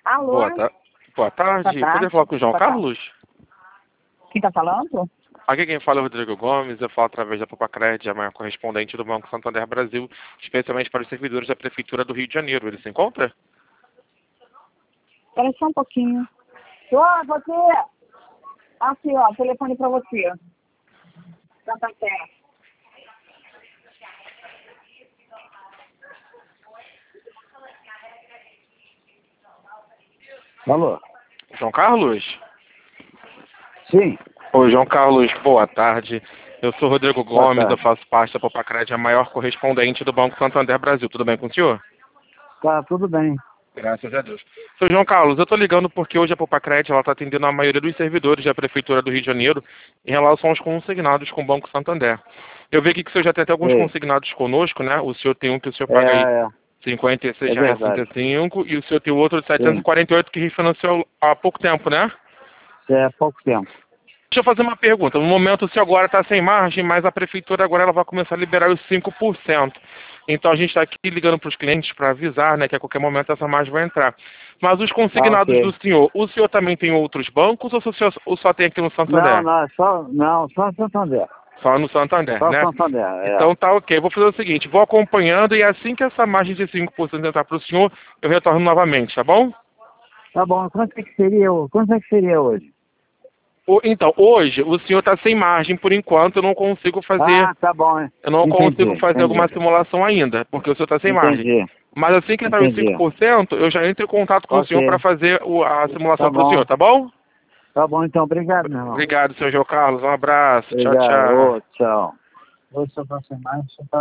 Alô? Boa tarde. Boa tarde. Poderia falar com o João Boa tarde. Carlos? Quem tá falando? Aqui quem fala é o Rodrigo Gomes, eu falo através da Popacred, a maior correspondente do Banco Santander Brasil, especialmente para os servidores da Prefeitura do Rio de Janeiro. Ele se encontra? Espera só um pouquinho. Ô, você! Aqui, ó, telefone pra você. Santa Terra. Alô? João Carlos? Sim. Oi, João Carlos, boa tarde. Eu sou o Rodrigo Boa Gomes, eu tarde. faço parte da Popacred, a maior correspondente do Banco Santander Brasil. Tudo bem com o senhor? Tá, tudo bem. Graças a Deus. Seu João Carlos, eu estou ligando porque hoje a Popacred está atendendo a maioria dos servidores da Prefeitura do Rio de Janeiro em relação aos consignados com o Banco Santander. Eu vi aqui que o senhor já tem até alguns Sei. consignados conosco, né? O senhor tem um que o senhor paga aí É, R$ 56,35 verdade. e o senhor tem o outro de 748 que refinanciou há pouco tempo, né? É pouco tempo. Deixa eu fazer uma pergunta. No momento o senhor agora está sem margem, mas a Prefeitura agora ela vai começar a liberar os 5%. Então a gente está aqui ligando para os clientes para avisar, né, que a qualquer momento essa margem vai entrar. Mas os consignados Ok. do senhor, o senhor também tem outros bancos ou só tem aqui no Não, Santander? só Santander. Só no Santander, Só né? Santander, é. Então tá ok. Vou fazer o seguinte, vou acompanhando e assim que essa margem de 5% entrar para o senhor, eu retorno novamente, tá bom? Tá bom, quanto é que seria hoje? Então, hoje o senhor está sem margem por enquanto, eu não consigo fazer. Ah, tá bom. Eu não consigo fazer alguma Entendi. simulação ainda, porque o senhor está sem margem. Entendi. Mas assim que entrar os Entendi. 5%, eu já entro em contato com o senhor para Ok. fazer a Tá simulação para o bom. senhor, tá bom? Tá bom, então. Obrigado, meu irmão. Obrigado, senhor João Carlos. Um abraço. Tchau, Obrigado. tchau. Ô, tchau. Hoje só pra ser mais, só pra